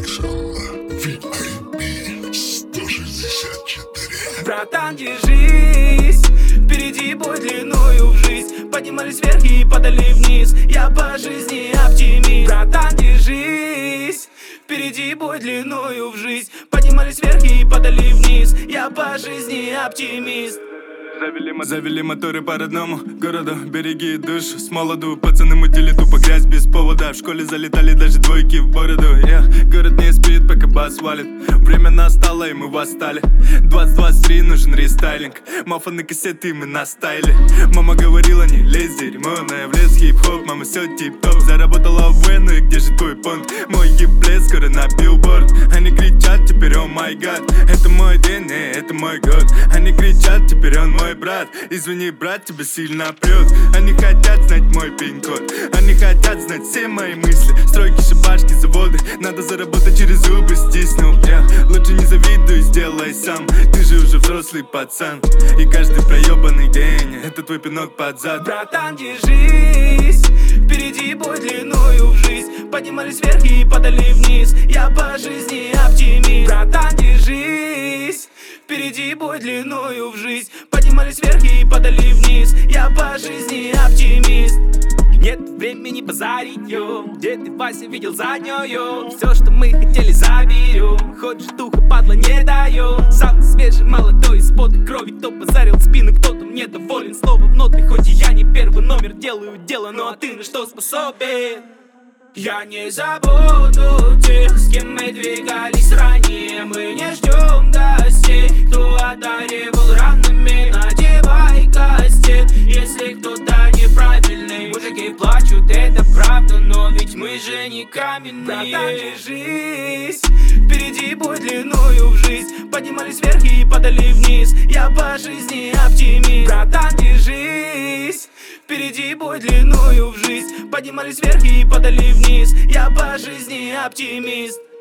Production VIP 164. Братан, держись, впереди бой длиною в жизнь. Поднимались вверх и падали вниз. Я по жизни оптимист. Братан, держись, впереди бой длиною в жизнь. Поднимались вверх и падали вниз. Я по жизни оптимист. Завели моторы по родному городу, береги душу с молоду. Пацаны мутили тупо грязь без повода. В школе залетали даже двойки в бороду. Город не спит, пока бас валит. Время настало и мы восстали. 2023 нужен рестайлинг. Мафа на кассеты, мы на стайле. Мама говорила, не лезь, дерьмоная. В лес хип-хоп, мама все тип-топ. Заработала в Вену, и где же твой понт? Мой еблет скоро на билборд. Они кричат, теперь о май гад. Это мой день, не, это мой год. Они кричат, теперь он мой брат. Извини, брат, тебя сильно прет. Они хотят знать мой пин-код. Они хотят знать все мои мысли. Стройки, шибашки, заводы. Надо заработать через зубы, стиснул. Лучше не завидуй, сделай сам. Ты же уже взрослый пацан. И каждый проебанный день это твой пинок под зад. Братан, держись, впереди бой длиною в жизнь. Поднимались вверх и падали вниз. Я по жизни оптимист. Братан, держись, впереди бой длиною в жизнь. Поднимались вверх и падали вниз. Я по жизни оптимист. Нет времени базарить, йо. Где ты, Вася, видел заднюю? Все, что мы хотели, заберем. Хочешь духа, падла, не даю. Сам свежий, молодой, из пота крови. Кто позарил спину, кто-то мне доволен. Снова в ноты, хоть и я не первый номер. Делаю дело, ну а ты на что способен? Я не забуду тех, с кем мы двигались ранее. Мы не ждем гостей, кто одаривал ранами. Надевай кастет, если кто-то неправильный. Мужики плачут, это правда, но ведь мы же не каменные. Братан, держись, впереди бой длиною в жизнь. Поднимались вверх и падали вниз. Я по жизни оптимист. Братан, держись, впереди бой длиною в жизнь. Поднимались вверх и падали вниз. Я по жизни оптимист.